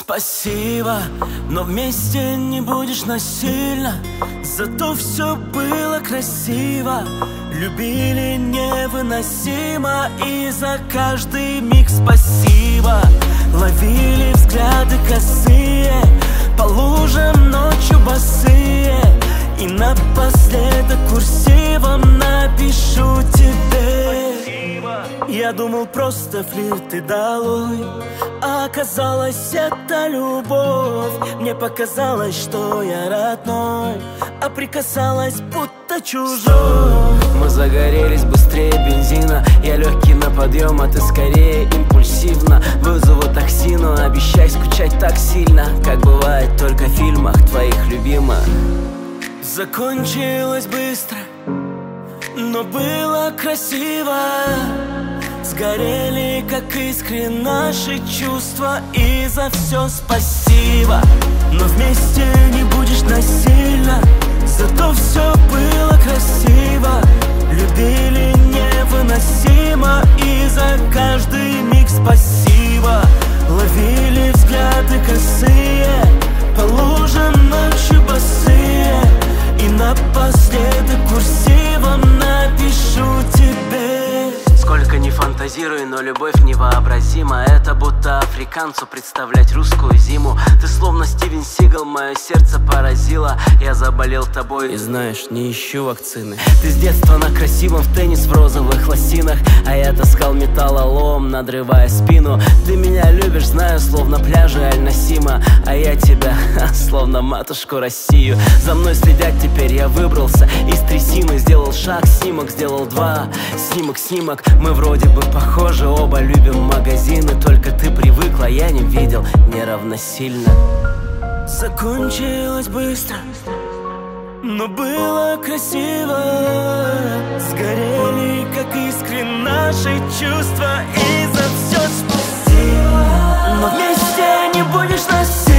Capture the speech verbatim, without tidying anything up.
Спасибо, но вместе не будешь насильно. Зато все было красиво. Любили невыносимо. И за каждый миг спасибо. Ловили взгляды косые, по лужам ночью босые. И напоследок курсивом напишу тебе: я думал, просто флирт и долой, а оказалось, это любовь. Мне показалось, что я родной, а прикасалась, будто чужой. Мы загорелись быстрее бензина. Я легкий на подъем, а ты скорее импульсивно. Вызову такси, но обещай скучать так сильно, как бывает только в фильмах твоих любимых. Закончилось быстро, но было красиво. Сгорели, как искры, наши чувства. И за все спасибо. Но вместе не будешь насильно. Зато все было красиво. Любили невыносимо. И за каждый миг спасибо. Ловили взгляды косые, по лужам ночью босые. И напоследок курсивом напишу тебе: сколько не фантазируй, но любовь невообразима. Это будто африканцу представлять русскую зиму. Ты словно Стивен Сигал, мое сердце поразило. Я заболел тобой и знаешь, не ищу вакцины. Ты с детства на красивом, в теннис в розовых лосинах, а я таскал металлолом, надрывая спину. Ты меня любишь, знаю, словно пляжи Аль-Насима, а я тебя, словно матушку Россию. За мной следят теперь, я выбрался из трясины. Сделал шаг, снимок, сделал два. Снимок, снимок, мы вроде бы похожи. Оба любим магазины, только ты привыкла, я не видел, не равносильно. Закончилось быстро, но было красиво. Сгорели, как искры, наши чувства. И за все спасибо. Но вместе не будешь насильно.